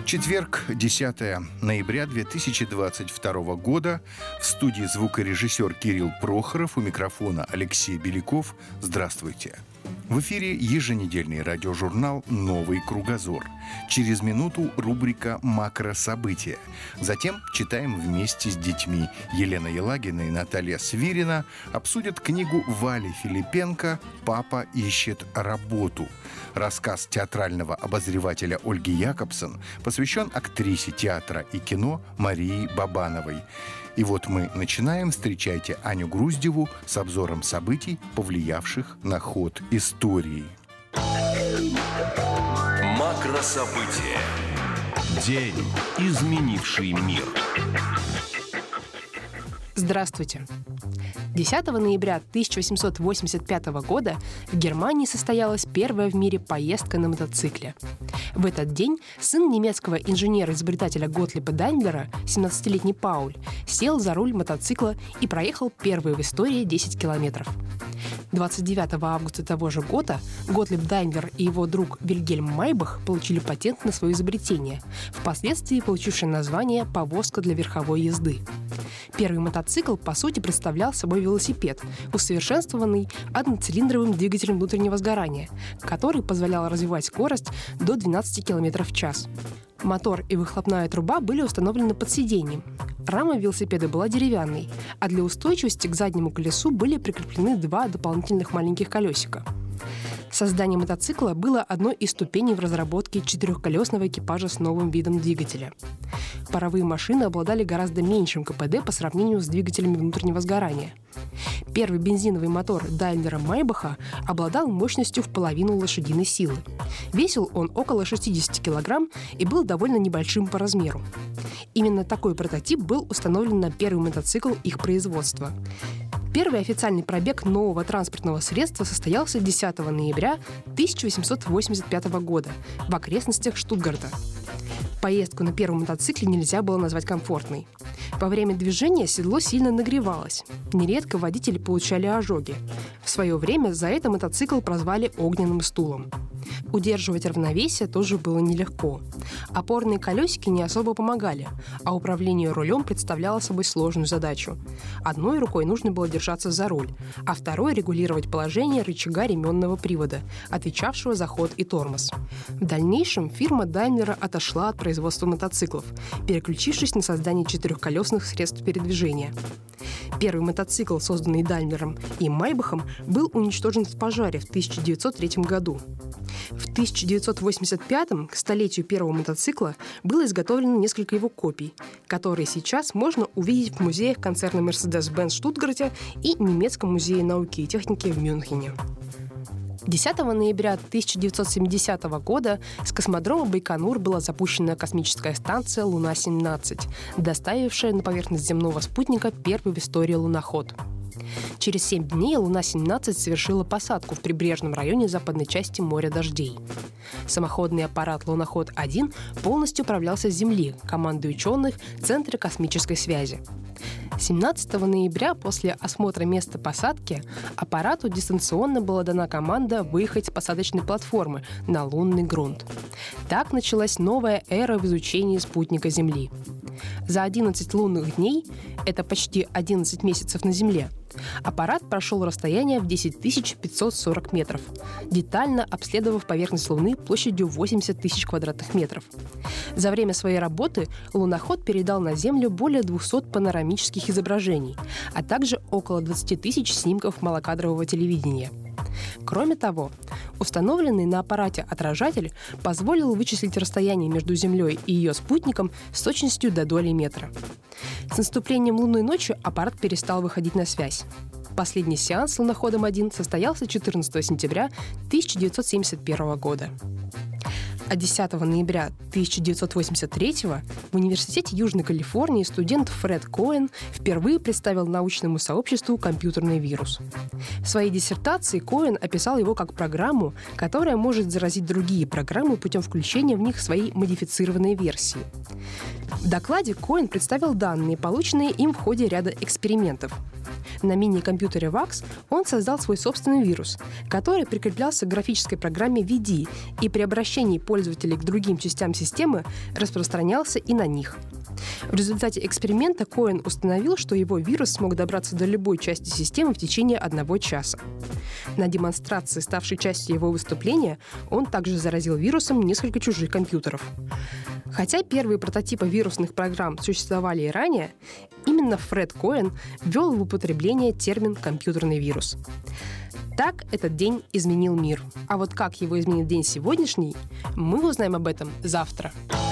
Четверг, 10 ноября 2022 года. В студии звукорежиссер Кирилл Прохоров, у микрофона Алексей Беляков. Здравствуйте. В эфире еженедельный радиожурнал «Новый кругозор». Через минуту рубрика «Макрособытия». Затем читаем вместе с детьми. Елена Елагина и Наталья Свирина обсудят книгу Вали Филипенко «Папа ищет работу». Рассказ театрального обозревателя Ольги Якобсон посвящен актрисе театра и кино Марии Бабановой. И вот мы начинаем. Встречайте Аню Груздеву с обзором событий, повлиявших на ход истории. Макрособытия. День, изменивший мир. Здравствуйте. 10 ноября 1885 года в Германии состоялась первая в мире поездка на мотоцикле. В этот день сын немецкого инженера-изобретателя Готлиба Даймлера, 17-летний Пауль, сел за руль мотоцикла и проехал первые в истории 10 километров. 29 августа того же года Готлиб Даймлер и его друг Вильгельм Майбах получили патент на свое изобретение, впоследствии получившее название «повозка для верховой езды». Первый мотоцикл, по сути, представлял собой велосипед, усовершенствованный одноцилиндровым двигателем внутреннего сгорания, который позволял развивать скорость до 12 км в час. Мотор и выхлопная труба были установлены под сиденьем. Рама велосипеда была деревянной, а для устойчивости к заднему колесу были прикреплены два дополнительных маленьких колесика. Создание мотоцикла было одной из ступеней в разработке четырехколесного экипажа с новым видом двигателя. Паровые машины обладали гораздо меньшим КПД по сравнению с двигателями внутреннего сгорания. Первый бензиновый мотор Даймлера Майбаха обладал мощностью в половину лошадиной силы. Весил он около 60 кг и был довольно небольшим по размеру. Именно такой прототип был установлен на первый мотоцикл их производства. Первый официальный пробег нового транспортного средства состоялся 10 ноября 1885 года в окрестностях Штутгарта. Поездку на первом мотоцикле нельзя было назвать комфортной. Во время движения седло сильно нагревалось. Нередко водители получали ожоги. В свое время за это мотоцикл прозвали «огненным стулом». Удерживать равновесие тоже было нелегко. Опорные колесики не особо помогали, а управление рулем представляло собой сложную задачу. Одной рукой нужно было держаться за руль, а второй регулировать положение рычага ременного привода, отвечавшего за ход и тормоз. В дальнейшем фирма Даймлера отошла от производства мотоциклов, переключившись на создание четырехколесных средств передвижения. Первый мотоцикл, созданный Даймлером и Майбахом, был уничтожен в пожаре в 1903 году. В 1985-м, к столетию первого мотоцикла, было изготовлено несколько его копий, которые сейчас можно увидеть в музеях концерна Mercedes-Benz в Штутгарте и немецком музее науки и техники в Мюнхене. 10 ноября 1970 года с космодрома Байконур была запущена космическая станция «Луна-17», доставившая на поверхность земного спутника первый в истории луноход. Через 7 дней Луна-17 совершила посадку в прибрежном районе западной части моря дождей. Самоходный аппарат «Луноход-1» полностью управлялся с Земли командой ученых Центра космической связи. 17 ноября после осмотра места посадки аппарату дистанционно была дана команда выехать с посадочной платформы на лунный грунт. Так началась новая эра в изучении спутника Земли. За 11 лунных дней, это почти 11 месяцев на Земле, аппарат прошел расстояние в 10 540 метров, детально обследовав поверхность Луны площадью 80 тысяч квадратных метров. За время своей работы луноход передал на Землю более 200 панорамических изображений, а также около 20 тысяч снимков малокадрового телевидения. Кроме того, установленный на аппарате отражатель позволил вычислить расстояние между Землей и ее спутником с точностью до доли метра. С наступлением лунной ночи аппарат перестал выходить на связь. Последний сеанс с луноходом-1 состоялся 14 сентября 1971 года. А 10 ноября 1983 в Университете Южной Калифорнии студент Фред Коэн впервые представил научному сообществу компьютерный вирус. В своей диссертации Коэн описал его как программу, которая может заразить другие программы путем включения в них своей модифицированной версии. В докладе Коэн представил данные, полученные им в ходе ряда экспериментов. На мини-компьютере VAX он создал свой собственный вирус, который прикреплялся к графической программе VD и при обращении пользователей к другим частям системы распространялся и на них. В результате эксперимента Коэн установил, что его вирус смог добраться до любой части системы в течение 1 часа. На демонстрации, ставшей частью его выступления, он также заразил вирусом несколько чужих компьютеров. Хотя первые прототипы вирусных программ существовали и ранее, именно Фред Коэн ввел в употребление термин «компьютерный вирус». Так этот день изменил мир. А вот как его изменит день сегодняшний, мы узнаем об этом завтра.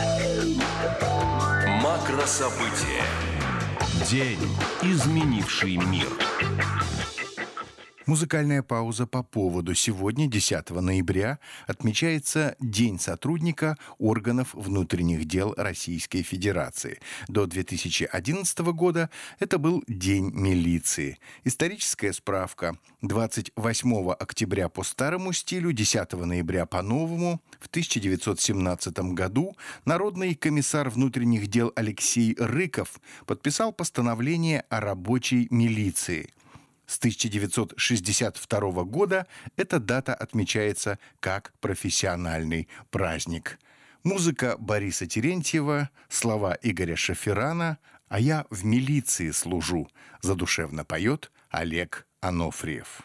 Макрособытия. День, изменивший мир. Музыкальная пауза по поводу. Сегодня, 10 ноября, отмечается День сотрудника органов внутренних дел Российской Федерации. До 2011 года это был День милиции. Историческая справка. 28 октября по старому стилю, 10 ноября по новому, в 1917 году Народный комиссар внутренних дел Алексей Рыков подписал постановление о рабочей милиции. С 1962 года эта дата отмечается как профессиональный праздник. Музыка Бориса Терентьева, слова Игоря Шаферана «А я в милиции служу», задушевно поет Олег Анофриев.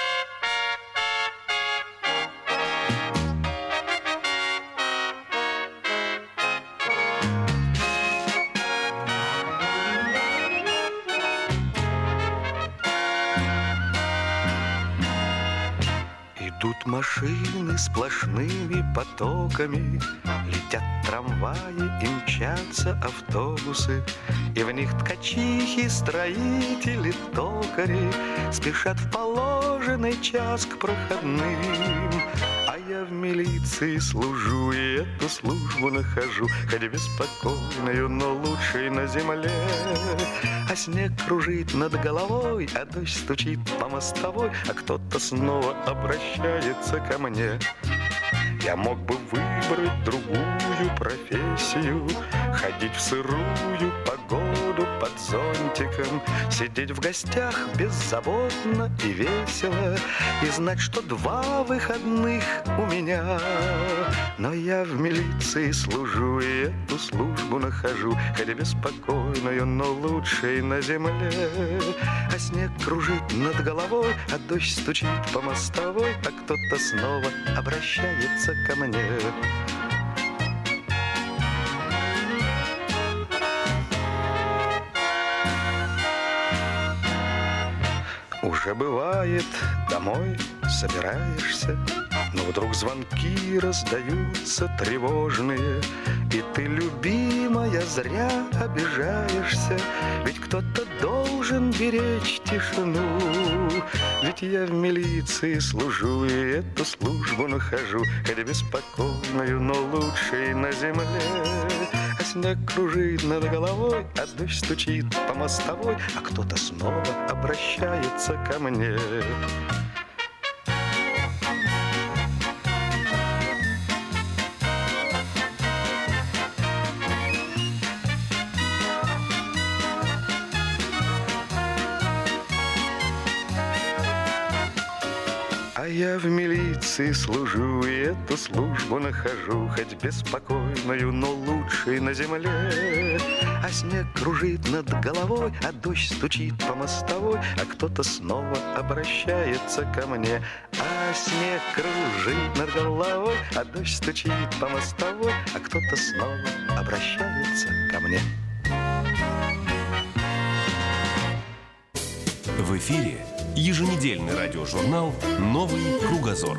Идут машины сплошными потоками, летят трамваи и мчатся автобусы, и в них ткачихи, строители, токари спешат в положенный час к проходным. А я в милиции служу и эту службу нахожу, хоть беспокойную, но лучшей на земле. А снег кружит над головой, а дождь стучит по мостовой, а кто-то снова обращается ко мне. Я мог бы выбрать другую профессию, ходить в сырую погоду под зонтиком, сидеть в гостях беззаботно и весело, и знать, что 2 выходных у меня. Но я в милиции служу и эту службу нахожу, хоть беспокойную, но лучшей на земле. А снег кружит над головой, а дождь стучит по мостовой, а кто-то снова обращается ко мне. Уже бывает, домой собираешься, но вдруг звонки раздаются тревожные, и ты, любимая, зря обижаешься, ведь кто-то должен беречь тишину. Ведь я в милиции служу и эту службу нахожу, хоть беспокойную, но лучшей на земле. А снег кружит над головой, а дождь стучит по мостовой, а кто-то снова обращается ко мне. А я в милиции служу и эту службу нахожу, хоть беспокойную, но лучшей на земле. А снег кружит над головой, а дождь стучит по мостовой, а кто-то снова обращается ко мне. А снег кружит над головой, а дождь стучит по мостовой, а кто-то снова обращается ко мне. В эфире еженедельный радиожурнал «Новый кругозор».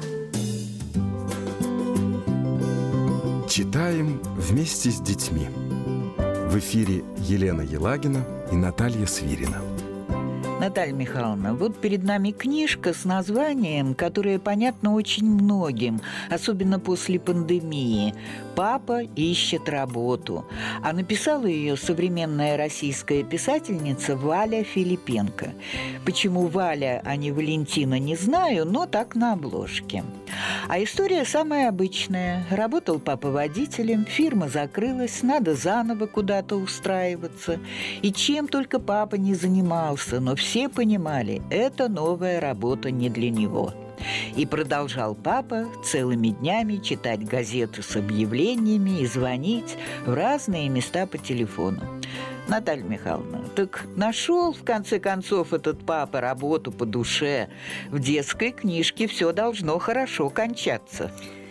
Читаем вместе с детьми. В эфире Елена Елагина и Наталья Свирина. Наталья Михайловна, вот перед нами книжка с названием, которое понятно очень многим, особенно после пандемии. «Папа ищет работу», а написала ее современная российская писательница Валя Филипенко. Почему Валя, а не Валентина, не знаю, но так на обложке. А история самая обычная. Работал папа водителем, фирма закрылась, надо заново куда-то устраиваться. И чем только папа не занимался, но все понимали, это новая работа не для него. И продолжал папа целыми днями читать газеты с объявлениями и звонить в разные места по телефону. Наталья Михайловна, так нашел, в конце концов, этот папа работу по душе? В детской книжке все должно хорошо кончаться.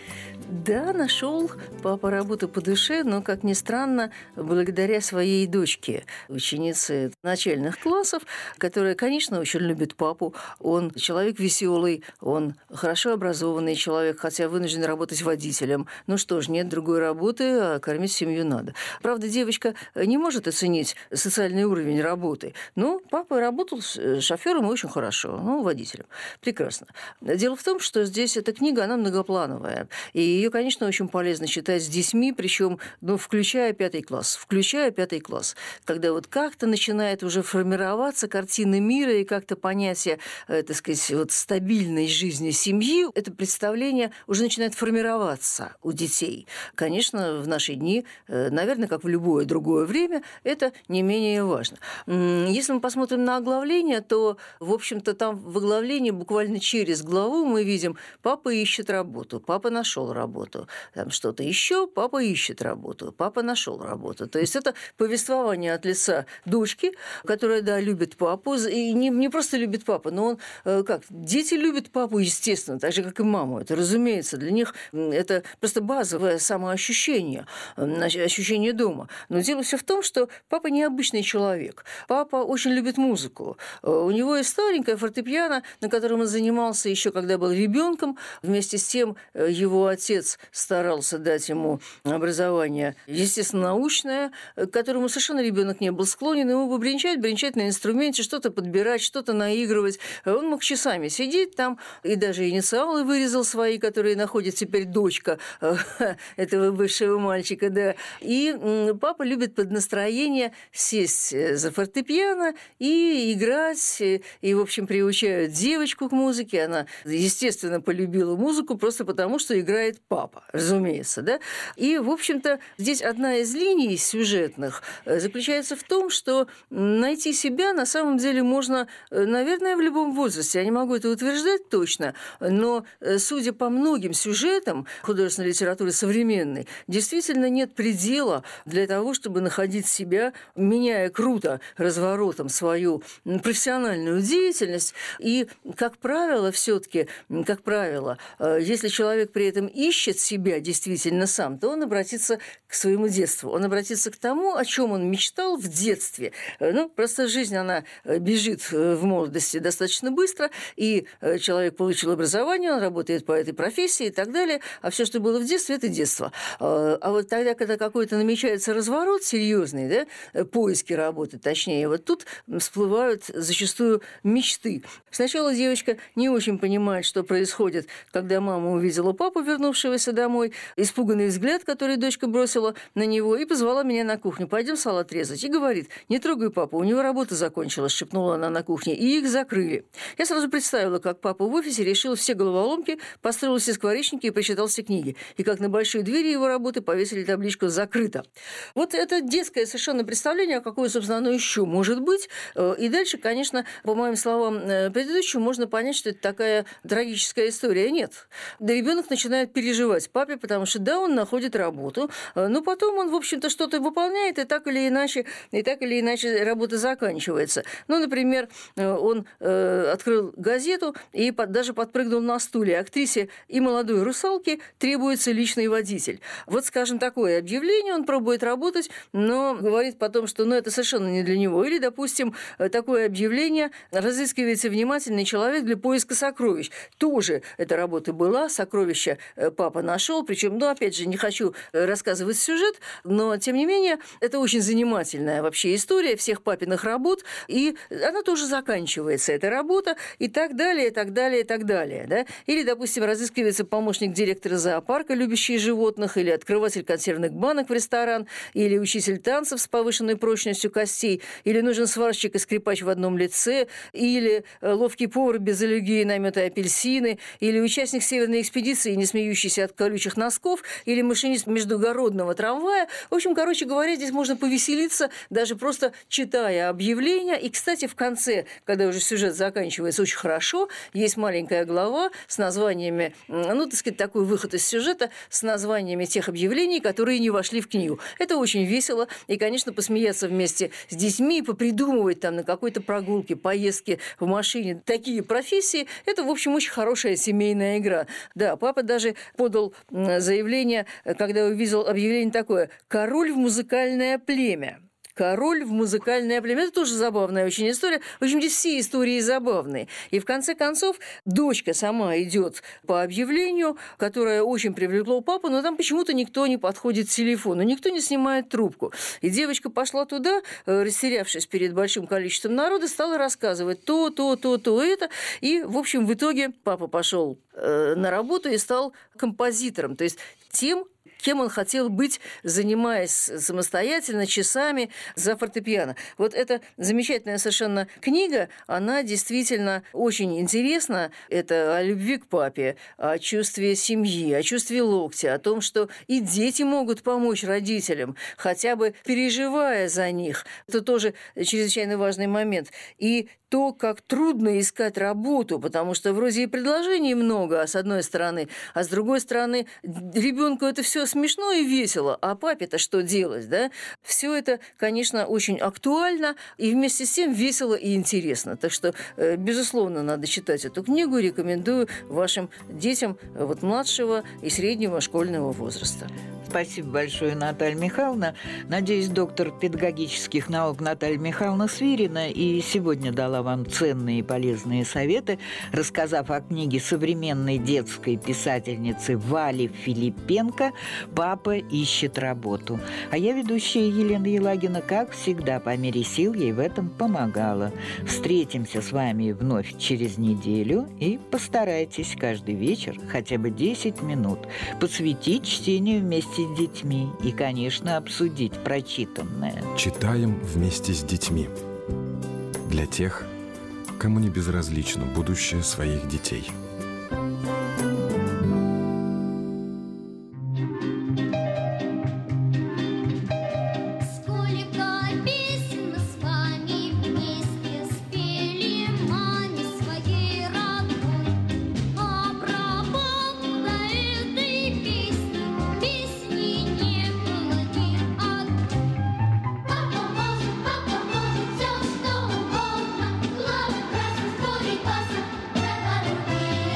Да, нашел папа работу по душе, но, как ни странно, благодаря своей дочке, ученице начальных классов, которая, конечно, очень любит папу. Он человек веселый, он хорошо образованный человек, хотя вынужден работать водителем. Ну что ж, нет другой работы, а кормить семью надо. Правда, девочка не может оценить социальный уровень работы, но папа работал шофером очень хорошо, водителем. Прекрасно. Дело в том, что здесь эта книга, она многоплановая, и ее, конечно, очень полезно читать с детьми, причем, включая 5 класс. Включая 5 класс. Когда вот как-то начинает уже формироваться картина мира и как-то понятие, так сказать, стабильной жизни семьи, это представление уже начинает формироваться у детей. Конечно, в наши дни, наверное, как в любое другое время, это не менее важно. Если мы посмотрим на оглавление, то, в общем-то, там в оглавлении буквально через главу мы видим «Папа ищет работу», «Папа нашел работу», там что-то еще, папа ищет работу, папа нашел работу. То есть это повествование от лица дочки, которая, да, любит папу, и не просто любит папу, но дети любят папу, естественно, так же, как и маму. Это, разумеется, для них это просто базовое самоощущение, ощущение дома. Но дело все в том, что папа необычный человек. Папа очень любит музыку. У него есть старенькая фортепиано, на котором он занимался еще когда был ребенком. Вместе с тем его отец старался дать ему образование, естественно, научное, к которому совершенно ребенок не был склонен. Ему бы бренчать на инструменте, что-то подбирать, что-то наигрывать. Он мог часами сидеть там, и даже инициалы вырезал свои, которые находит теперь дочка этого бывшего мальчика. Да. И папа любит под настроение сесть за фортепиано и играть, и, в общем, приучают девочку к музыке. Она, естественно, полюбила музыку просто потому, что играет папа, разумеется, да? И, в общем-то, здесь одна из линий сюжетных заключается в том, что найти себя на самом деле можно, наверное, в любом возрасте. Я не могу это утверждать точно, но, судя по многим сюжетам художественной литературы современной, действительно нет предела для того, чтобы находить себя, меняя круто разворотом свою профессиональную деятельность. И, как правило, все-таки, если человек при этом ищет себя действительно сам, то он обратится к своему детству. Он обратится к тому, о чем он мечтал в детстве. Просто жизнь, она бежит в молодости достаточно быстро, и человек получил образование, он работает по этой профессии и так далее, а все, что было в детстве, это детство. А вот тогда, когда какой-то намечается разворот серьезный, да, поиски работы, точнее, вот тут всплывают зачастую мечты. Сначала девочка не очень понимает, что происходит, когда мама увидела папу, вернувшегося домой, испуганный взгляд, который дочка бросила на него, и позвала меня на кухню. «Пойдем салат резать». И говорит: «Не трогай папу, у него работа закончилась», — шепнула она на кухне. И их закрыли. Я сразу представила, как папа в офисе решил все головоломки, построил все скворечники и прочитал все книги. И как на большой двери его работы повесили табличку «Закрыто». Вот это детское совершенно представление, какое, собственно, оно еще может быть. И дальше, конечно, по моим словам предыдущим, можно понять, что это такая трагическая история. Нет. Да, ребенок начинает переживать папе, потому что, да, он находит работу, но потом он, в общем-то, что-то выполняет, и так или иначе работа заканчивается. Например, он открыл газету и даже подпрыгнул на стуле. Актрисе и молодой русалке требуется личный водитель. Вот, скажем, такое объявление, он пробует работать, но говорит потом, что это совершенно не для него. Или, допустим, такое объявление: разыскивается внимательный человек для поиска сокровищ. Тоже эта работа была, сокровища папа нашел. Причем, опять же, не хочу рассказывать сюжет, но, тем не менее, это очень занимательная вообще история всех папиных работ, и она тоже заканчивается, эта работа, и так далее, и так далее, и так далее. Да? Или, допустим, разыскивается помощник директора зоопарка, любящий животных, или открыватель консервных банок в ресторан, или учитель танцев с повышенной прочностью костей, или нужен сварщик и скрипач в одном лице, или ловкий повар без аллергии на мед и апельсины, или участник северной экспедиции, не смеющийся от колючих носков, или машинист междугородного трамвая. В общем, короче говоря, здесь можно повеселиться, даже просто читая объявления. И, кстати, в конце, когда уже сюжет заканчивается очень хорошо, есть маленькая глава с названиями, так сказать, такой выход из сюжета, с названиями тех объявлений, которые не вошли в книгу. Это очень весело. И, конечно, посмеяться вместе с детьми, попридумывать там на какой-то прогулке, поездке в машине такие профессии, это, в общем, очень хорошая семейная игра. Да, папа даже подал заявление, когда увидел объявление такое: «Король в музыкальное племя». Король в музыкальное племя. Это тоже забавная очень история. В общем, здесь все истории забавные. И в конце концов дочка сама идет по объявлению, которое очень привлекло папу, но там почему-то никто не подходит к телефону, никто не снимает трубку. И девочка пошла туда, растерявшись перед большим количеством народа, стала рассказывать то, это. И, в общем, в итоге папа пошел на работу и стал композитором, то есть тем, кем он хотел быть, занимаясь самостоятельно часами за фортепиано. Вот эта замечательная совершенно книга, она действительно очень интересна. Это о любви к папе, о чувстве семьи, о чувстве локтя, о том, что и дети могут помочь родителям, хотя бы переживая за них. Это тоже чрезвычайно важный момент. И то, как трудно искать работу, потому что вроде и предложений много, с одной стороны, а с другой стороны, ребенку это все смешно и весело, а папе-то что делать, да? Все это, конечно, очень актуально и вместе с тем весело и интересно. Так что, безусловно, надо читать эту книгу, рекомендую вашим детям младшего и среднего школьного возраста. Спасибо большое, Наталья Михайловна. Надеюсь, доктор педагогических наук Наталья Михайловна Свирина и сегодня дала вам ценные и полезные советы, рассказав о книге современной детской писательницы Вали Филипенко «Папа ищет работу». А я, ведущая Елена Елагина, как всегда, по мере сил ей в этом помогала. Встретимся с вами вновь через неделю и постарайтесь каждый вечер хотя бы 10 минут посвятить чтению вместе с детьми и, конечно, обсудить прочитанное. Читаем вместе с детьми. Для тех, кому не безразлично будущее своих детей. Главное, красный, истории, класса,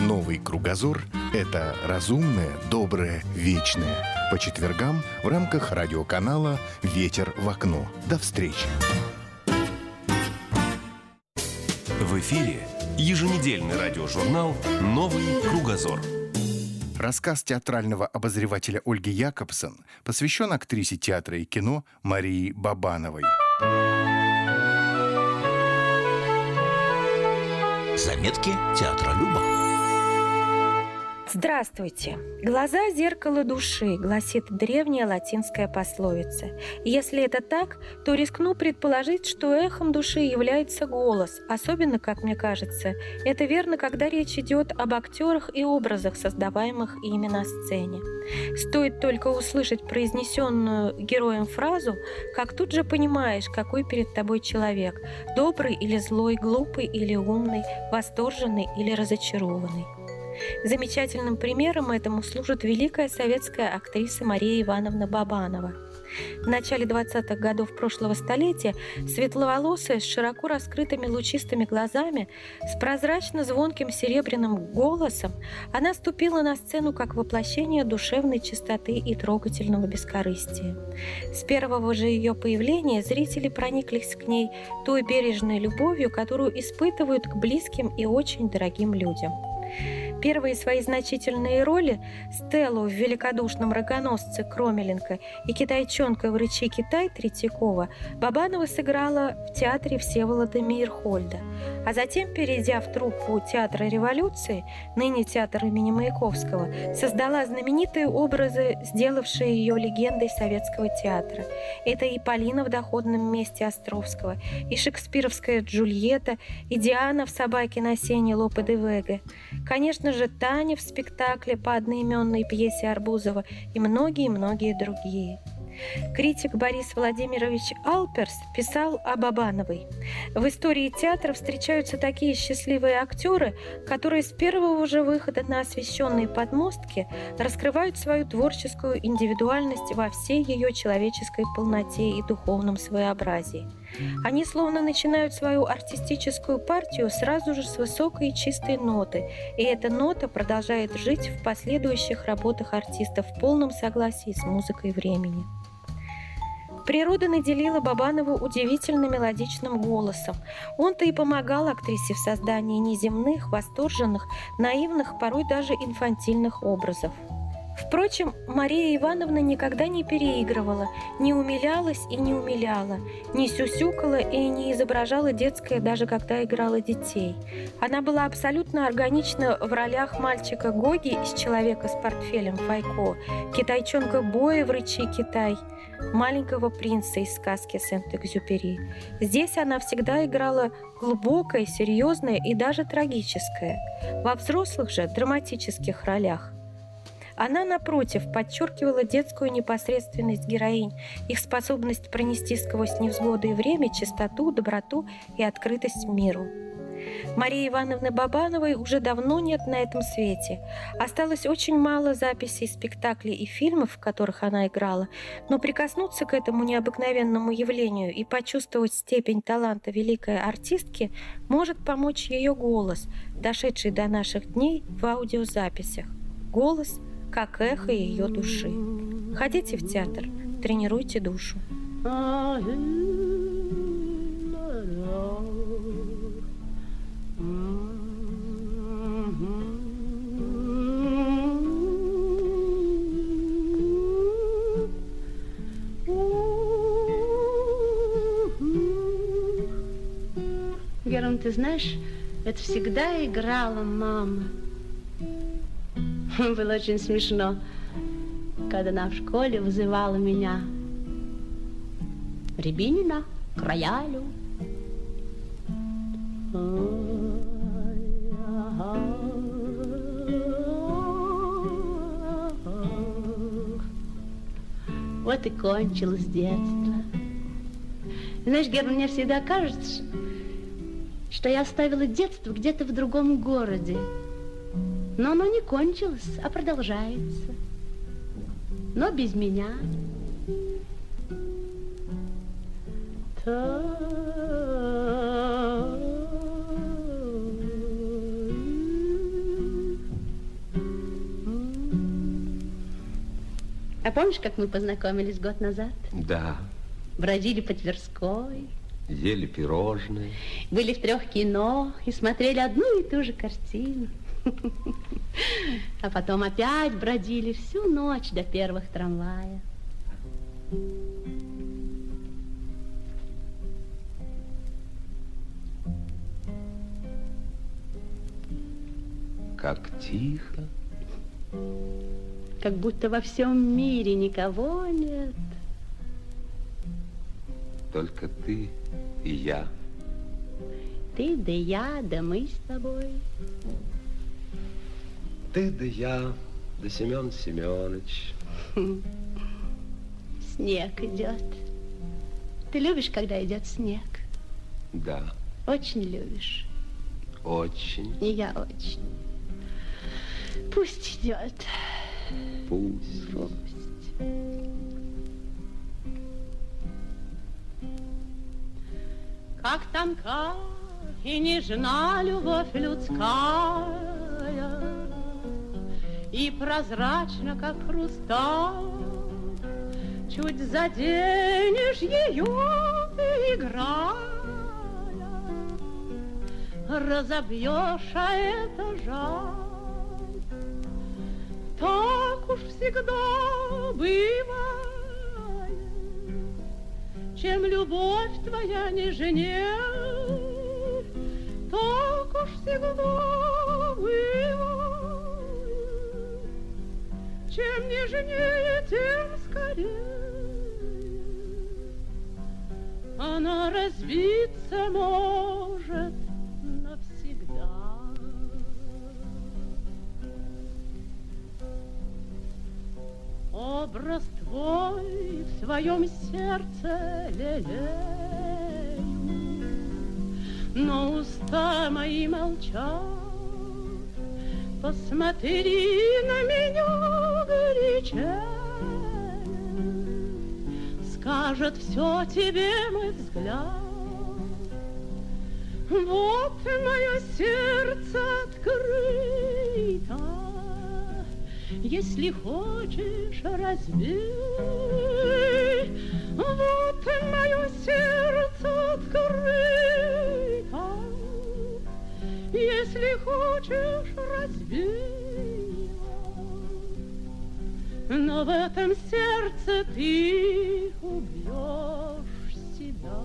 Новый кругозор – это разумное, доброе, вечное. По четвергам в рамках радиоканала «Ветер в окно». До встречи. В эфире еженедельный радиожурнал «Новый кругозор». Рассказ театрального обозревателя Ольги Якобсон посвящен актрисе театра и кино Марии Бабановой. Заметки театролюба. Здравствуйте! Глаза – зеркало души, гласит древняя латинская пословица. Если это так, то рискну предположить, что эхом души является голос. Особенно, как мне кажется, это верно, когда речь идет об актерах и образах, создаваемых ими на сцене. Стоит только услышать произнесенную героем фразу, как тут же понимаешь, какой перед тобой человек – добрый или злой, глупый или умный, восторженный или разочарованный. Замечательным примером этому служит великая советская актриса Мария Ивановна Бабанова. В начале 20-х годов прошлого столетия светловолосая, с широко раскрытыми лучистыми глазами, с прозрачно-звонким серебряным голосом, она ступила на сцену как воплощение душевной чистоты и трогательного бескорыстия. С первого же ее появления зрители прониклись к ней той бережной любовью, которую испытывают к близким и очень дорогим людям. Первые свои значительные роли Стеллу в «Великодушном рогоносце» Кромеленко и китайчонка в «Рычи Китай» Третьякова Бабанова сыграла в театре Всеволода Мейерхольда, а затем, перейдя в труппу театра революции, ныне театр имени Маяковского, создала знаменитые образы, сделавшие ее легендой советского театра. Это и Полина в «Доходном месте» Островского, и шекспировская Джульетта, и Диана в «Собаке на сене» Лопе де Вега. Конечно же, Таня в спектакле по одноименной пьесе Арбузова и многие-многие другие. Критик Борис Владимирович Алперс писал о Бабановой. В истории театра встречаются такие счастливые актеры, которые с первого же выхода на освещенные подмостки раскрывают свою творческую индивидуальность во всей ее человеческой полноте и духовном своеобразии. Они словно начинают свою артистическую партию сразу же с высокой и чистой ноты, и эта нота продолжает жить в последующих работах артиста в полном согласии с музыкой времени. Природа наделила Бабанову удивительно мелодичным голосом. Он-то и помогал актрисе в создании неземных, восторженных, наивных, порой даже инфантильных образов. Впрочем, Мария Ивановна никогда не переигрывала, не умилялась и не умиляла, не сюсюкала и не изображала детское, даже когда играла детей. Она была абсолютно органична в ролях мальчика Гоги из «Человека с портфелем» Файко, китайчонка Боя в «Рычи Китай», маленького принца из сказки Сент-Экзюпери. Здесь она всегда играла глубокое, серьезное и даже трагическое. Во взрослых же драматических ролях она, напротив, подчеркивала детскую непосредственность героинь, их способность пронести сквозь невзгоды и время чистоту, доброту и открытость миру. Марии Ивановны Бабановой уже давно нет на этом свете. Осталось очень мало записей спектаклей и фильмов, в которых она играла, но прикоснуться к этому необыкновенному явлению и почувствовать степень таланта великой артистки может помочь ее голос, дошедший до наших дней в аудиозаписях. Голос как эхо ее души. Ходите в театр, тренируйте душу. Герман, ты знаешь, это всегда играла мама. Было очень смешно, когда она в школе вызывала меня. Рябинина к роялю. Вот и кончилось детство. Знаешь, Герман, мне всегда кажется, что я оставила детство где-то в другом городе. Но оно не кончилось, а продолжается. Но без меня. А помнишь, как мы познакомились год назад? Да. Бродили по Тверской. Ели пирожные. Были в 3 кино и смотрели одну и ту же картину. А потом опять бродили всю ночь до первых трамвая. Как тихо. Как будто во всем мире никого нет. Только ты и я. Ты да я, да мы с тобой. Ты да я, да Семен Семенович. Снег идет. Ты любишь, когда идет снег? Да. Очень любишь. Очень. И я очень. Пусть идет. Пусть. Пусть. Как тонка и нежна любовь людская, и прозрачна, как хрусталь, чуть заденешь ее, играя, разобьешь, а это жаль. Так уж всегда бывает, чем любовь твоя нежнее, так уж всегда бывает, чем нежнее, тем скорее она разбиться может навсегда. Образ твой в своем сердце лелею, но уста мои молчат. Посмотри на меня горячее, скажет все тебе мой взгляд. Вот мое сердце открыто, если хочешь, разбей. Вот мое сердце открыто, если хочешь, разбей. Но в этом сердце ты убьешь себя.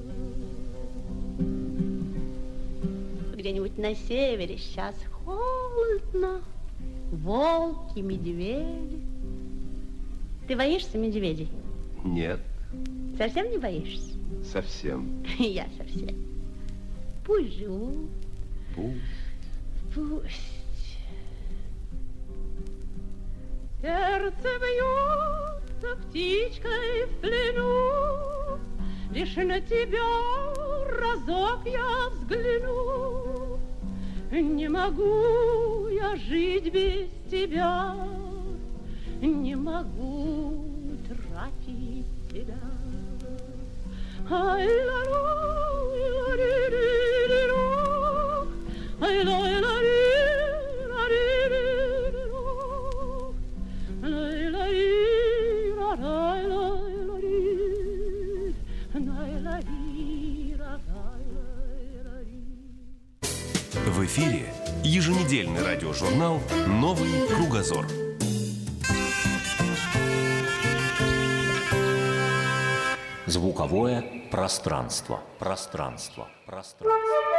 Где-нибудь на севере сейчас холодно, волки, медведи. Ты боишься медведей? Нет. Совсем не боишься? Совсем. Я совсем. Пусть живут. Пусть. Пусть. Сердце бьется птичкой в плену, лишь на тебя разок я взгляну. Не могу я жить без тебя, не могу тратить тебя. В эфире еженедельный радиожурнал «Новый кругозор». Звуковое пространство. Пространство. Пространство.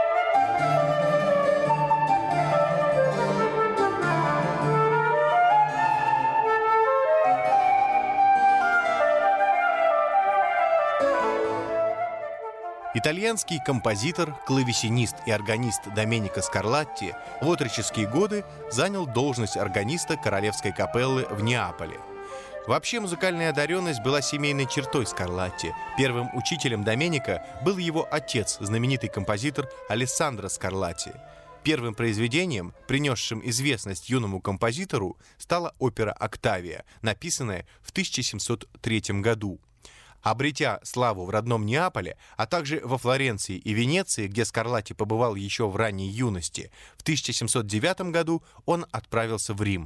Итальянский композитор, клавесинист и органист Доменико Скарлатти в отроческие годы занял должность органиста Королевской капеллы в Неаполе. Вообще музыкальная одаренность была семейной чертой Скарлатти. Первым учителем Доменико был его отец, знаменитый композитор Алессандро Скарлатти. Первым произведением, принесшим известность юному композитору, стала опера «Октавия», написанная в 1703 году. Обретя славу в родном Неаполе, а также во Флоренции и Венеции, где Скарлатти побывал еще в ранней юности, в 1709 году он отправился в Рим.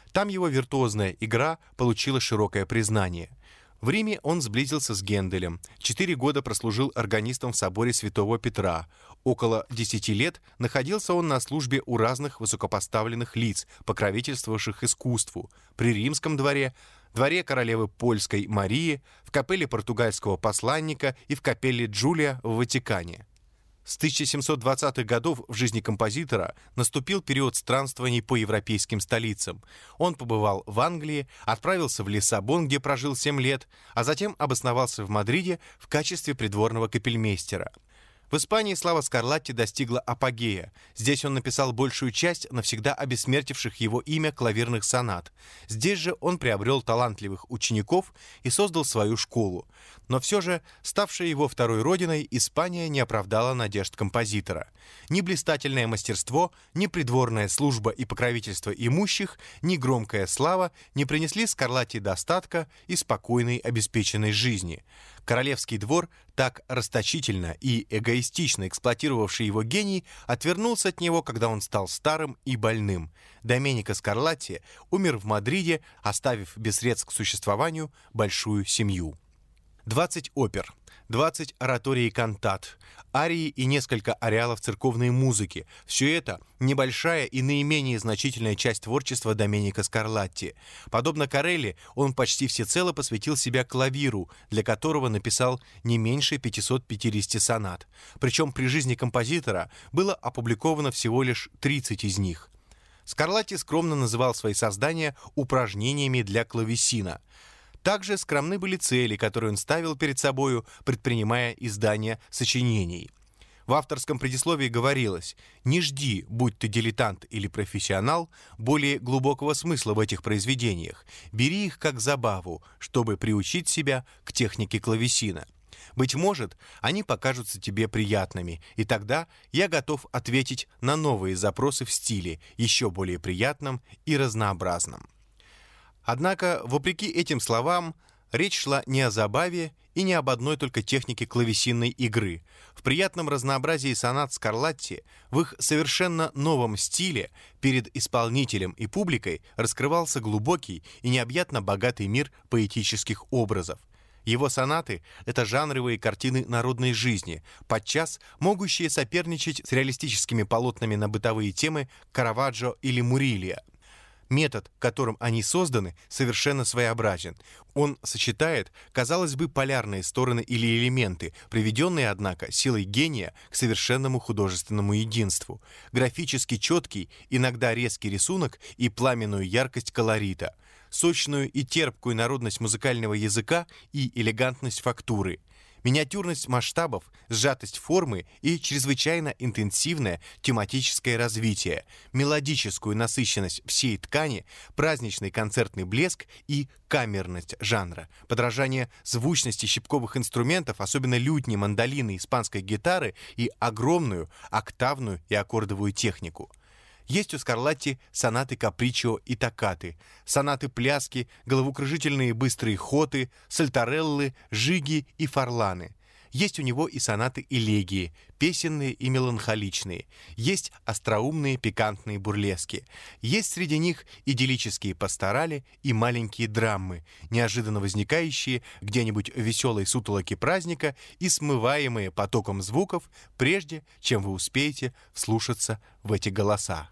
Там его виртуозная игра получила широкое признание. В Риме он сблизился с Генделем, 4 года прослужил органистом в соборе Святого Петра. Около 10 лет находился он на службе у разных высокопоставленных лиц, покровительствовавших искусству, при римском дворе, дворе королевы польской Марии, в капелле португальского посланника и в капелле Джулия в Ватикане. С 1720-х годов в жизни композитора наступил период странствований по европейским столицам. Он побывал в Англии, отправился в Лиссабон, где прожил 7 лет, а затем обосновался в Мадриде в качестве придворного капельмейстера. В Испании слава Скарлатти достигла апогея. Здесь он написал большую часть навсегда обессмертивших его имя клавирных сонат. Здесь же он приобрел талантливых учеников и создал свою школу. Но все же, ставшая его второй родиной, Испания не оправдала надежд композитора. Ни блистательное мастерство, ни придворная служба и покровительство имущих, ни громкая слава не принесли Скарлатти достатка и спокойной обеспеченной жизни. Королевский двор, так расточительно и эгоистично эксплуатировавший его гений, отвернулся от него, когда он стал старым и больным. Доменико Скарлатти умер в Мадриде, оставив без средств к существованию большую семью. 20 опер, 20 ораторий и кантат, арии и несколько ареалов церковной музыки — все это небольшая и наименее значительная часть творчества Доменико Скарлатти. Подобно Корелли, он почти всецело посвятил себя клавиру, для которого написал не меньше 550 сонат. Причем при жизни композитора было опубликовано всего лишь 30 из них. Скарлатти скромно называл свои создания упражнениями для клавесина. Также скромны были цели, которые он ставил перед собою, предпринимая издание сочинений. В авторском предисловии говорилось: «Не жди, будь ты дилетант или профессионал, более глубокого смысла в этих произведениях. Бери их как забаву, чтобы приучить себя к технике клавесина. Быть может, они покажутся тебе приятными, и тогда я готов ответить на новые запросы в стиле, еще более приятном и разнообразном». Однако, вопреки этим словам, речь шла не о забаве и не об одной только технике клавесинной игры. В приятном разнообразии сонат Скарлатти, в их совершенно новом стиле, перед исполнителем и публикой раскрывался глубокий и необъятно богатый мир поэтических образов. Его сонаты — это жанровые картины народной жизни, подчас могущие соперничать с реалистическими полотнами на бытовые темы Караваджо или Мурилья. Метод, которым они созданы, совершенно своеобразен. Он сочетает, казалось бы, полярные стороны или элементы, приведенные, однако, силой гения к совершенному художественному единству. Графически четкий, иногда резкий рисунок и пламенную яркость колорита, сочную и терпкую народность музыкального языка и элегантность фактуры, миниатюрность масштабов, сжатость формы и чрезвычайно интенсивное тематическое развитие, мелодическую насыщенность всей ткани, праздничный концертный блеск и камерность жанра, подражание звучности щипковых инструментов, особенно лютни, мандолины, испанской гитары, и огромную октавную и аккордовую технику. Есть у Скарлатти сонаты капричо и токкаты, сонаты-пляски, головокружительные быстрые хоты, сальтареллы, жиги и фарланы. Есть у него и сонаты-элегии, песенные и меланхоличные. Есть остроумные пикантные бурлески. Есть среди них идиллические пасторали и маленькие драмы, неожиданно возникающие где-нибудь в веселой сутолоке праздника и смываемые потоком звуков, прежде чем вы успеете вслушаться в эти голоса.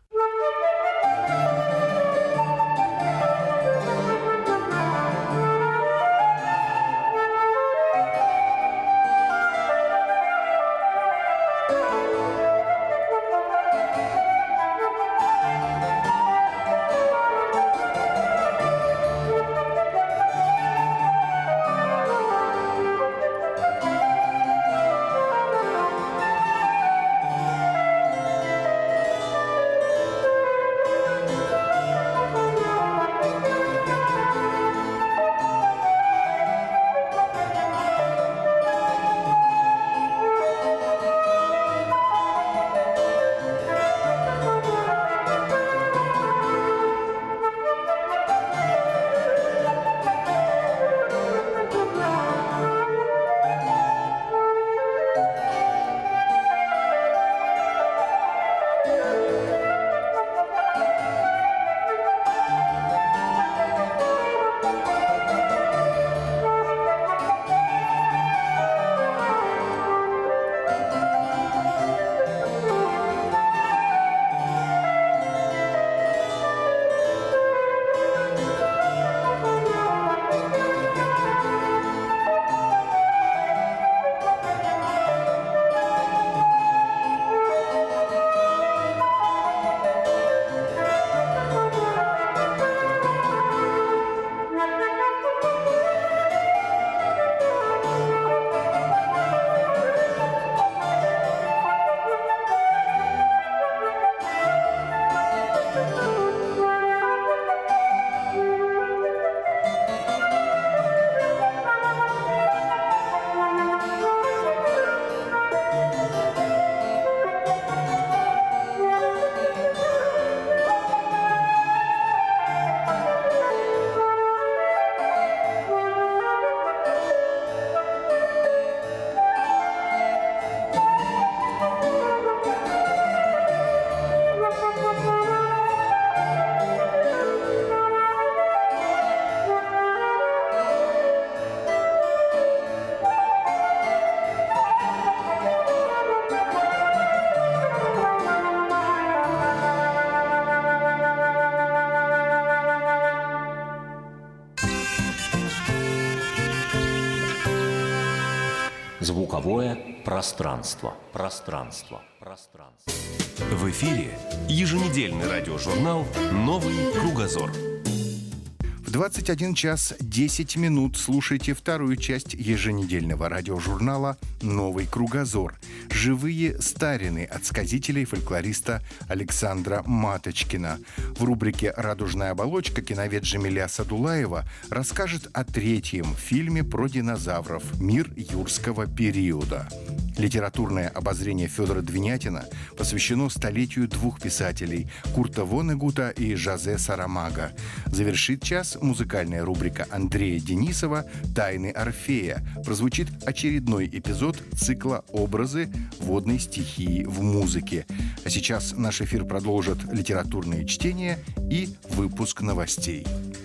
Звуковое пространство. Пространство. Пространство. В эфире еженедельный радиожурнал «Новый кругозор». В 21 час 10 минут слушайте вторую часть еженедельного радиожурнала «Новый кругозор». Живые старины от сказителя и фольклориста Александра Маточкина. В рубрике «Радужная оболочка» киновед Джамиля Садулаева расскажет о третьем фильме про динозавров «Мир юрского периода». Литературное обозрение Федора Двинятина посвящено столетию двух писателей – Курта Воннегута и Жозе Сарамаго. Завершит час музыкальная рубрика Андрея Денисова «Тайны Орфея». Прозвучит очередной эпизод цикла «Образы водной стихии в музыке». А сейчас наш эфир продолжат литературные чтения и выпуск новостей.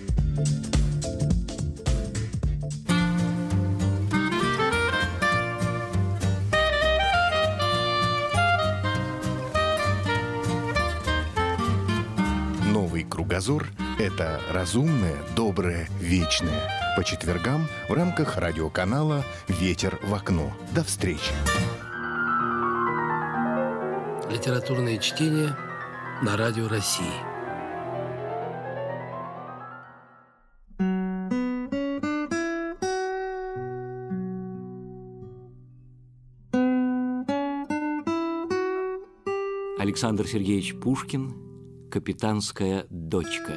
Новый кругозор – это разумное, доброе, вечное. По четвергам в рамках радиоканала «Ветер в окно». До встречи. Литературные чтения на Радио России. Александр Сергеевич Пушкин «Капитанская дочка».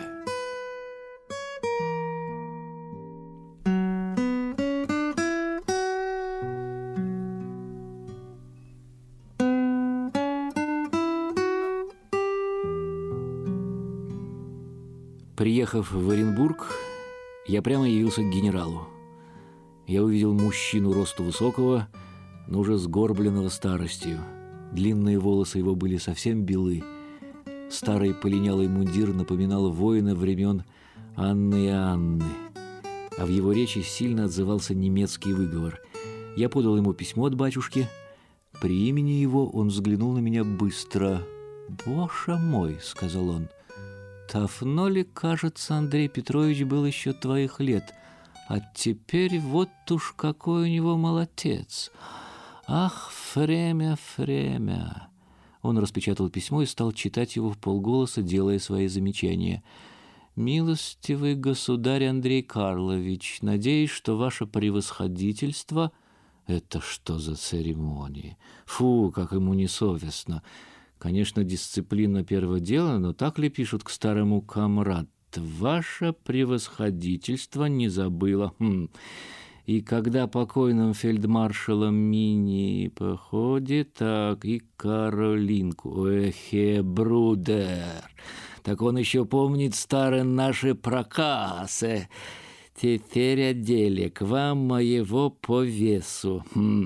Приехав в Оренбург, я прямо явился к генералу. Я увидел мужчину росту высокого, но уже сгорбленного старостью. Длинные волосы его были совсем белы. Старый полинялый мундир напоминал воина времен Анны и Анны, а в его речи сильно отзывался немецкий выговор. Я подал ему письмо от батюшки. При имени его он взглянул на меня быстро. «Боже мой», — сказал он, — «давно ли, кажется, Андрей Петрович был еще твоих лет, а теперь вот уж какой у него молодец! Ах, время, время!» Он распечатал письмо и стал читать его вполголоса, делая свои замечания. «Милостивый государь Андрей Карлович, надеюсь, что ваше превосходительство...» «Это что за церемонии? Фу, как ему несовестно! Конечно, дисциплина первое дело, но так ли пишут к старому комраду? Ваше превосходительство не забыло. И когда покойным фельдмаршалом Мини походит, так и Каролинку. Эхе, брудер! Так он еще помнит старые наши проказы. Теперь о деле, к вам моего по весу.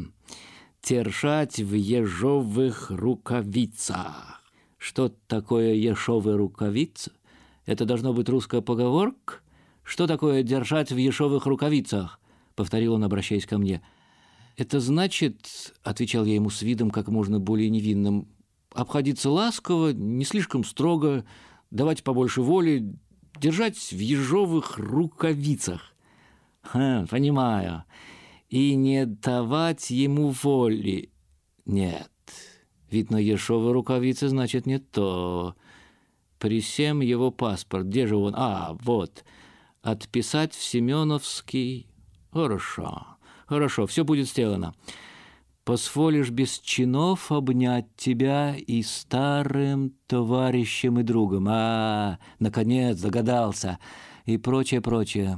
Держать в ежовых рукавицах. Что такое ежовые рукавицы? Это должно быть русская поговорка? Что такое держать в ежовых рукавицах? Повторил он, обращаясь ко мне. Это значит, отвечал я ему с видом как можно более невинным, обходиться ласково, не слишком строго, давать побольше воли, держать в ежовых рукавицах. Понимаю. И не давать ему воли. Нет. Видно, ежовые рукавицы значит не то. При всем его паспорт. Где же он? Вот. Отписать в Семеновский. Хорошо. Хорошо, все будет сделано. Позволишь без чинов обнять тебя и старым товарищем и другом. Наконец догадался. И прочее, прочее.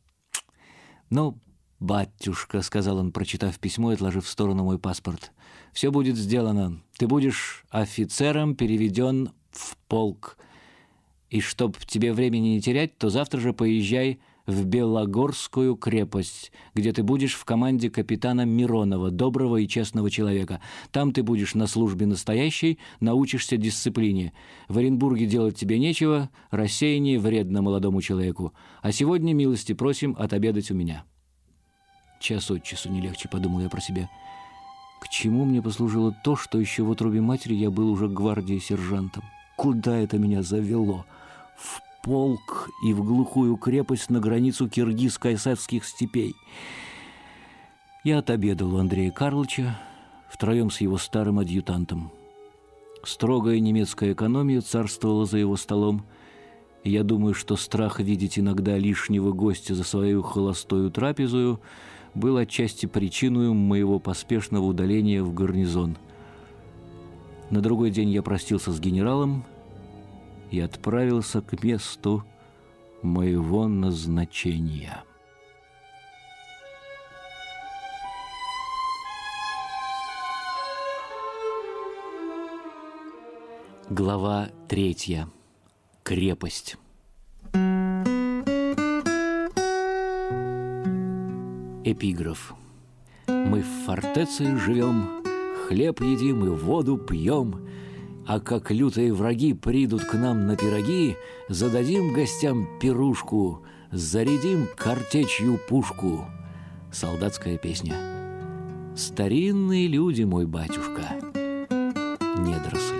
Ну, «Батюшка», — сказал он, прочитав письмо и отложив в сторону мой паспорт, — «все будет сделано. Ты будешь офицером переведен в полк. И чтоб тебе времени не терять, то завтра же поезжай в Белогорскую крепость, где ты будешь в команде капитана Миронова, доброго и честного человека. Там ты будешь на службе настоящей, научишься дисциплине. В Оренбурге делать тебе нечего, рассеяние вредно молодому человеку. А сегодня милости просим отобедать у меня». Час от часу не легче, подумал я про себя. К чему мне послужило то, что еще в утробе матери я был уже гвардии сержантом? Куда это меня завело? В полк и в глухую крепость на границу киргиз-кайсавских степей. Я отобедал у Андрея Карлыча втроем с его старым адъютантом. Строгая немецкая экономия царствовала за его столом, и я думаю, что страх видеть иногда лишнего гостя за свою холостую трапезою был отчасти причиной моего поспешного удаления в гарнизон. На другой день я простился с генералом и отправился к месту моего назначения. Глава 3. Крепость. Эпиграф. Мы в фортеце живем, хлеб едим и воду пьем, а как лютые враги придут к нам на пироги, зададим гостям пирушку, зарядим картечью пушку. Солдатская песня. Старинные люди, мой батюшка. Недоросль.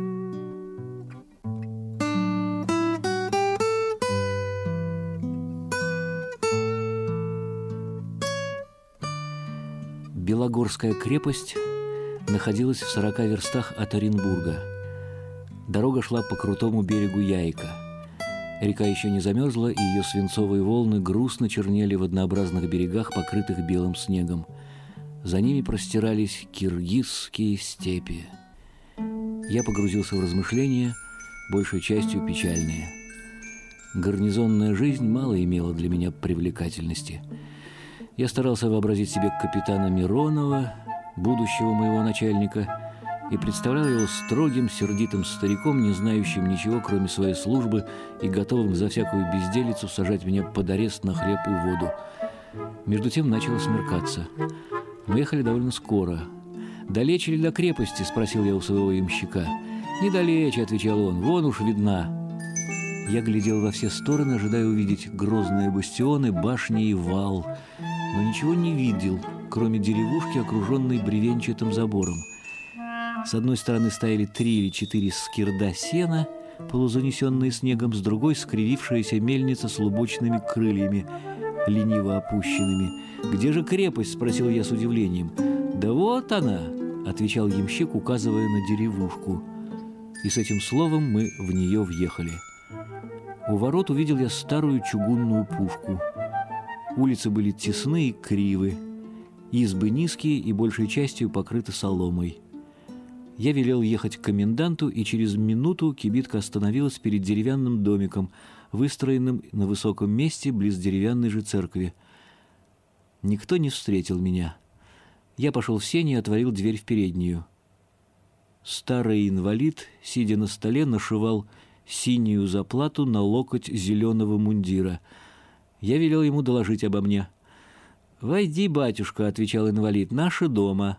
Белогорская крепость находилась в 40 верстах от Оренбурга. Дорога шла по крутому берегу Яйка. Река еще не замерзла, и ее свинцовые волны грустно чернели в однообразных берегах, покрытых белым снегом. За ними простирались киргизские степи. Я погрузился в размышления, большей частью печальные. Гарнизонная жизнь мало имела для меня привлекательности. Я старался вообразить себе капитана Миронова, будущего моего начальника, и представлял его строгим, сердитым стариком, не знающим ничего, кроме своей службы, и готовым за всякую безделицу сажать меня под арест на хлеб и воду. Между тем начало смеркаться. Мы ехали довольно скоро. «Далече ли до крепости?» – спросил я у своего ямщика. «Недалече», – отвечал он, – «вон уж видна». Я глядел во все стороны, ожидая увидеть грозные бастионы, башни и вал, но ничего не видел, кроме деревушки, окруженной бревенчатым забором. С одной стороны стояли 3 или 4 скирда сена, полузанесенные снегом, с другой — скривившаяся мельница с лубочными крыльями, лениво опущенными. «Где же крепость?» — спросил я с удивлением. «Да вот она!» — отвечал ямщик, указывая на деревушку. И с этим словом мы в нее въехали. У ворот увидел я старую чугунную пушку. Улицы были тесны и кривы, избы низкие и большей частью покрыты соломой. Я велел ехать к коменданту, и через минуту кибитка остановилась перед деревянным домиком, выстроенным на высоком месте близ деревянной же церкви. Никто не встретил меня. Я пошел в сени и отворил дверь в переднюю. Старый инвалид, сидя на столе, нашивал синюю заплату на локоть зеленого мундира. Я велел ему доложить обо мне. «Войди, батюшка», — отвечал инвалид, — «наши дома».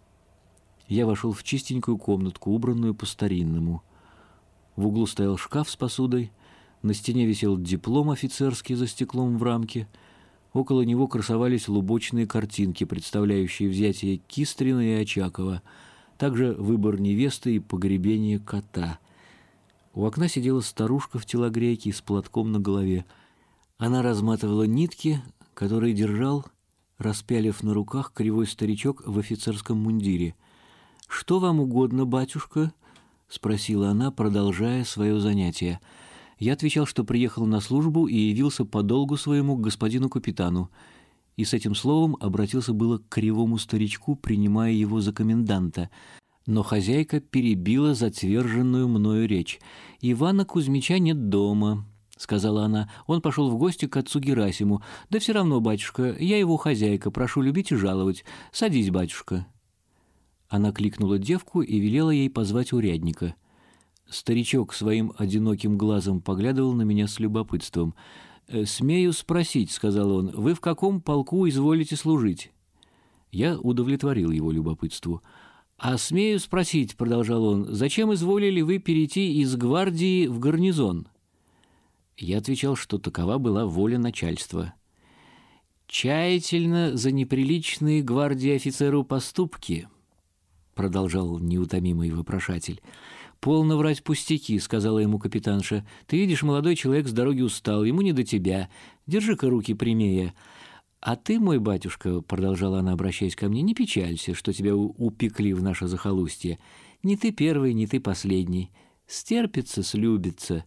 Я вошел в чистенькую комнатку, убранную по-старинному. В углу стоял шкаф с посудой, на стене висел диплом офицерский за стеклом в рамке, около него красовались лубочные картинки, представляющие взятие Кистрина и Очакова, также выбор невесты и погребение кота. У окна сидела старушка в телогрейке с платком на голове. Она разматывала нитки, которые держал, распялив на руках, кривой старичок в офицерском мундире. «Что вам угодно, батюшка?» — спросила она, продолжая свое занятие. Я отвечал, что приехал на службу и явился по долгу своему к господину капитану, и с этим словом обратился было к кривому старичку, принимая его за коменданта. Но хозяйка перебила затверженную мною речь. «Ивана Кузьмича нет дома», — сказала она. «Он пошел в гости к отцу Герасиму. Да все равно, батюшка, я его хозяйка, прошу любить и жаловать. Садись, батюшка». Она кликнула девку и велела ей позвать урядника. Старичок своим одиноким глазом поглядывал на меня с любопытством. «Смею спросить», — сказал он, — «вы в каком полку изволите служить?» Я удовлетворил его любопытству. «А смею спросить», — продолжал он, — «зачем изволили вы перейти из гвардии в гарнизон?» Я отвечал, что такова была воля начальства. «Тщательно за неприличные гвардии офицеру поступки», — продолжал неутомимый вопрошатель. «Полно врать пустяки», — сказала ему капитанша. «Ты видишь, молодой человек с дороги устал, ему не до тебя. Держи-ка руки прямее. «А ты, мой батюшка, — продолжала она, обращаясь ко мне, — не печалься, что тебя упекли в наше захолустье. Не ты первый, не ты последний. Стерпится, слюбится.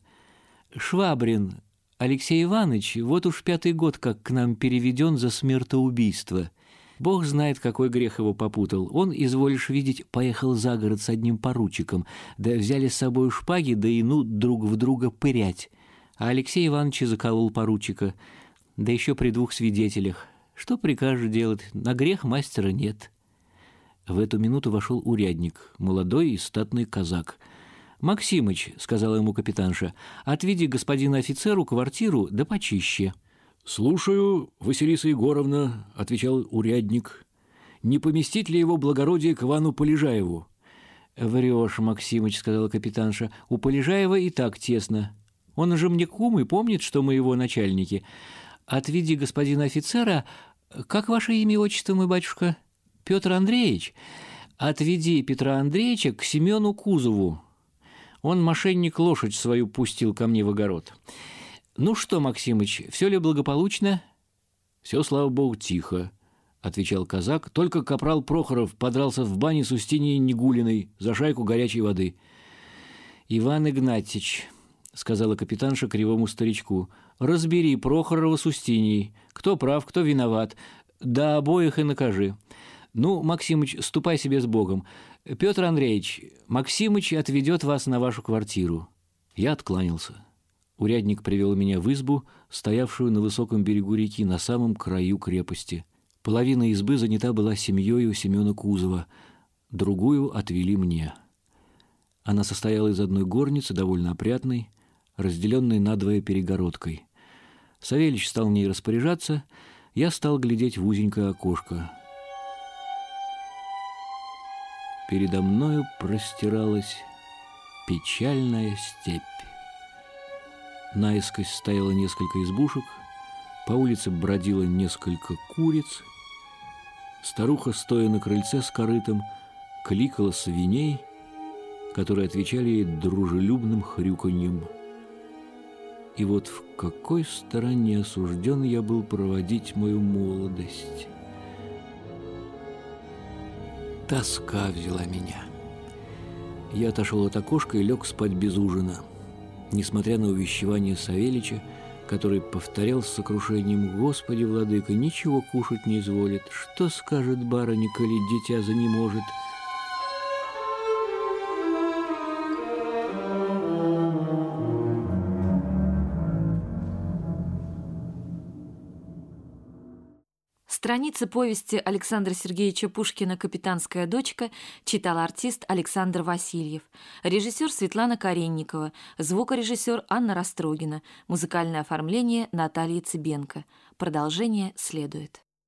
Швабрин Алексей Иванович вот уж 5-й год как к нам переведен за смертоубийство. Бог знает, какой грех его попутал. Он, изволишь видеть, поехал за город с одним поручиком, да взяли с собой шпаги, да и ну друг в друга пырять. А Алексей Иванович заколол поручика, да еще при 2 свидетелях. Что прикажешь делать? На грех мастера нет». В эту минуту вошел урядник, молодой и статный казак. «Максимыч, — сказала ему капитанша, — отведи господину офицеру квартиру да почище». «Слушаю, Василиса Егоровна, — отвечал урядник. — Не поместить ли его благородие к Ивану Полежаеву?» «Врешь, Максимыч, — сказала капитанша, — у Полежаева и так тесно. Он же мне кум и помнит, что мы его начальники. Отведи господина офицера... Как ваше имя и отчество, мой батюшка? Петр Андреевич? Отведи Петра Андреевича к Семену Кузову. Он, мошенник, лошадь свою пустил ко мне в огород. Ну что, Максимыч, все ли благополучно?» «Все, слава богу, тихо», — отвечал казак. «Только капрал Прохоров подрался в бане с Устиньей Негулиной за шайку горячей воды». «Иван Игнатьич, — сказала капитанша кривому старичку, — разбери Прохорова с Устиньей. Кто прав, кто виноват. Да обоих и накажи. Ну, Максимыч, ступай себе с Богом. Петр Андреевич, Максимыч отведет вас на вашу квартиру». Я откланялся. Урядник привел меня в избу, стоявшую на высоком берегу реки, на самом краю крепости. Половина избы занята была семьёю Семена Кузова, другую отвели мне. Она состояла из одной горницы, довольно опрятной, разделенной надвое перегородкой. Савельич стал в ней распоряжаться, я стал глядеть в узенькое окошко. Передо мною простиралась печальная степь. Наискось стояло несколько избушек, по улице бродило несколько куриц. Старуха, стоя на крыльце с корытом, кликала свиней, которые отвечали ей дружелюбным хрюканьем. И вот в какой стороне осужден я был проводить мою молодость. Тоска взяла меня. Я отошел от окошка и лег спать без ужина. Несмотря на увещевание Савельича, который повторял с сокрушением: «Господи, владыка, ничего кушать не изволит. Что скажет барыня, коли дитя занеможет?» Страницы повести Александра Сергеевича Пушкина «Капитанская дочка» читал артист Александр Васильев, режиссер Светлана Каренникова, звукорежиссер Анна Растрогина, музыкальное оформление Наталья Цыбенко. Продолжение следует.